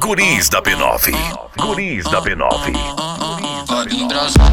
Guris da B9. Guris da B9. Em Brasília.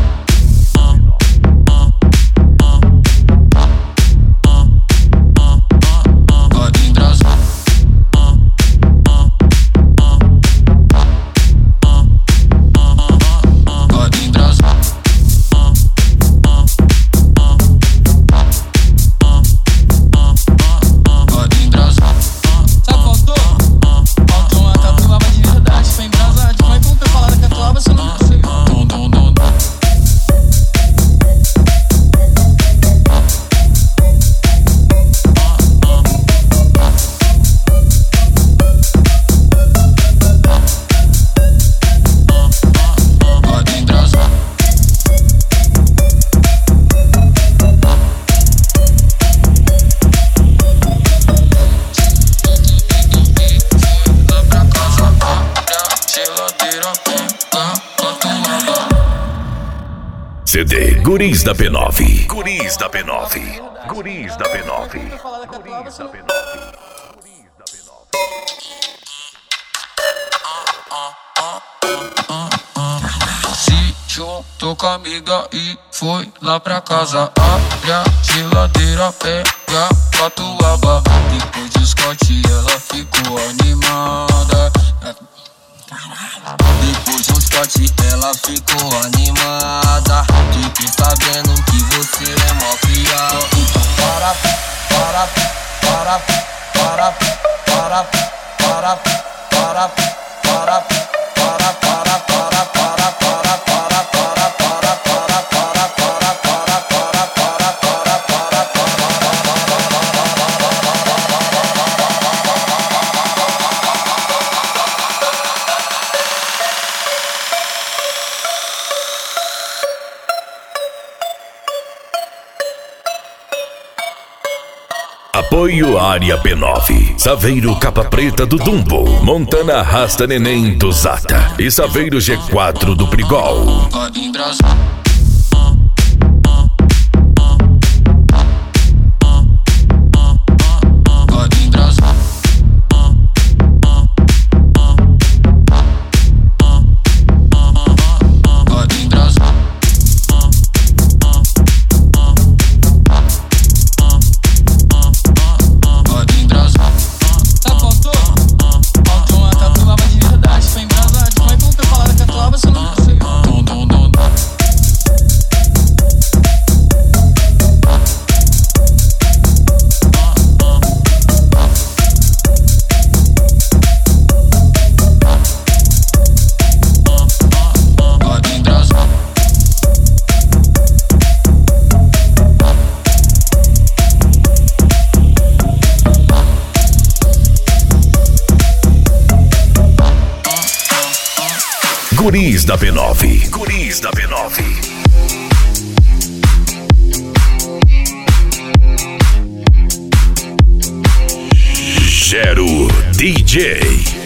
CD Guris da B9. Guris da B9. Guris da B9. Guris da B9. Se juntou com a amiga e foi lá pra casa. Abre a geladeira, pega catuaba. Depois do Scott ela ficou animada. Depois do Scott ela ficou animada. Fiquei sabendo que você é mó criado. Então para, para, para, para, para, para, para, para, Apoio Área B9. Saveiro Capa Preta do Dumbo. Montana Rasta Neném do Zata. E Saveiro G4 do Brigol. Em Brasília. Guris da B9. Guris da B9. Gero DJ.